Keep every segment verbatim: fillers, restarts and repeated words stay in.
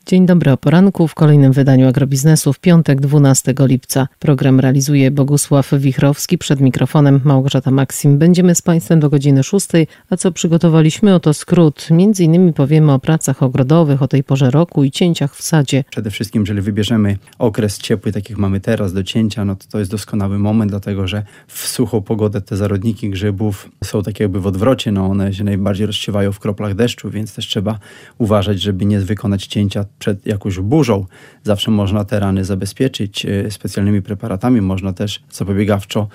Dzień dobry o poranku w kolejnym wydaniu Agrobiznesu w piątek dwunastego lipca. Program realizuje Bogusław Wichrowski, przed mikrofonem Małgorzata Maksim. Będziemy z Państwem do godziny szóstej, a co przygotowaliśmy, oto skrót. Między innymi powiemy o pracach ogrodowych, o tej porze roku i cięciach w sadzie. Przede wszystkim, jeżeli wybierzemy okres ciepły, tak jak mamy teraz do cięcia, no to to jest doskonały moment, dlatego że w suchą pogodę te zarodniki grzybów są tak jakby w odwrocie, no one się najbardziej rozsiewają w kroplach deszczu, więc też trzeba uważać, żeby nie wykonać cięcia przed jakąś burzą. Zawsze można te rany zabezpieczyć specjalnymi preparatami, można też zapobiegawczo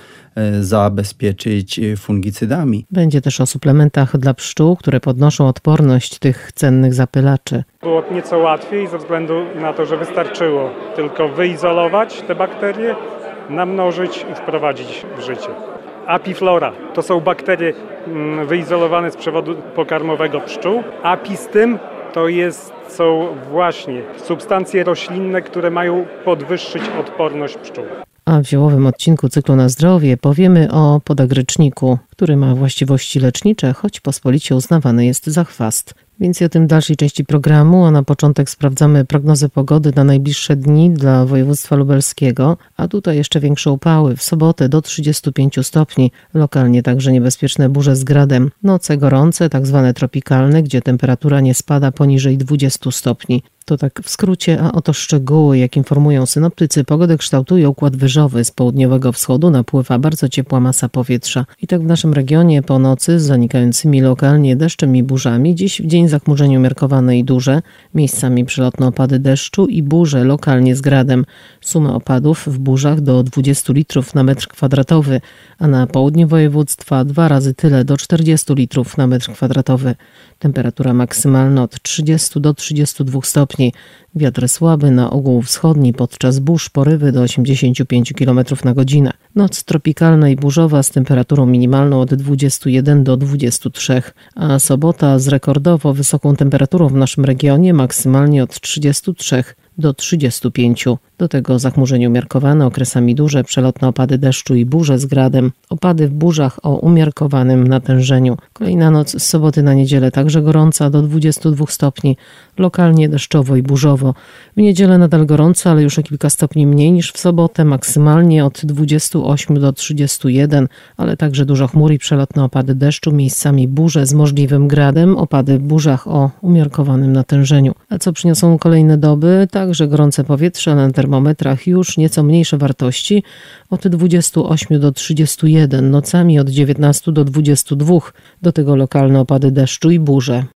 zabezpieczyć fungicydami. Będzie też o suplementach dla pszczół, które podnoszą odporność tych cennych zapylaczy. Było nieco łatwiej ze względu na to, że wystarczyło tylko wyizolować te bakterie, namnożyć i wprowadzić w życie. Apiflora to są bakterie wyizolowane z przewodu pokarmowego pszczół. Apistym to jest, są właśnie substancje roślinne, które mają podwyższyć odporność pszczół. A w ziołowym odcinku cyklu Na zdrowie powiemy o podagryczniku, który ma właściwości lecznicze, choć pospolicie uznawany jest za chwast. Więcej o tym w dalszej części programu, a na początek sprawdzamy prognozę pogody na najbliższe dni dla województwa lubelskiego, a tutaj jeszcze większe upały. W sobotę do trzydziestu pięciu stopni, lokalnie także niebezpieczne burze z gradem. Noce gorące, tak zwane tropikalne, gdzie temperatura nie spada poniżej dwudziestu stopni. To tak w skrócie, a oto szczegóły, jak informują synoptycy, pogodę kształtuje układ wyżowy. Z południowego wschodu napływa bardzo ciepła masa powietrza. I tak w naszym regionie po nocy z zanikającymi lokalnie deszczem i burzami. Dziś w dzień zachmurzenie umiarkowane i duże, miejscami przelotne opady deszczu i burze lokalnie z gradem. Suma opadów w burzach do dwudziestu litrów na metr kwadratowy, a na południu województwa dwa razy tyle, do czterdziestu litrów na metr kwadratowy. Temperatura maksymalna od trzydziestu do trzydziestu dwóch stopni. Wiatr słaby, na ogół wschodni, podczas burz porywy do osiemdziesięciu pięciu kilometrów na godzinę. Noc tropikalna i burzowa z temperaturą minimalną od dwudziestu jeden do dwudziestu trzech, a sobota z rekordowo wysoką temperaturą w naszym regionie, maksymalnie od trzydziestu trzech do trzydziestu pięciu. Do tego zachmurzenie umiarkowane, okresami duże, przelotne opady deszczu i burze z gradem. Opady w burzach o umiarkowanym natężeniu. Kolejna noc z soboty na niedzielę także gorąca do dwudziestu dwóch stopni, lokalnie deszczowo i burzowo. W niedzielę nadal gorąco, ale już o kilka stopni mniej niż w sobotę, maksymalnie od dwudziestu ośmiu do trzydziestu jeden, ale także dużo chmur i przelotne opady deszczu, miejscami burze z możliwym gradem, opady w burzach o umiarkowanym natężeniu. A co przyniosą kolejne doby? Także gorące powietrze, na termometrach już nieco mniejsze wartości, od dwudziestu ośmiu do trzydziestu jeden, nocami od dziewiętnastu do dwudziestu dwóch, do tego lokalne opady deszczu i burze.